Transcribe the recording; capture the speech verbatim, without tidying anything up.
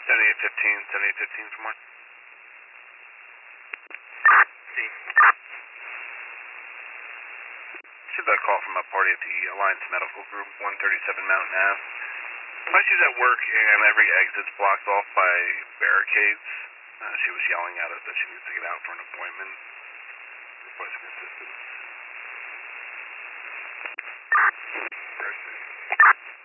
seventy-eight fifteen, seventy-eight fifteen for more. See. Received that call from a party at the Alliance Medical Group, one thirty-seven Mountain Ave. While she's at work and every exit's blocked off by barricades, uh, she was yelling at us that she needs to get out for an appointment, requesting assistance.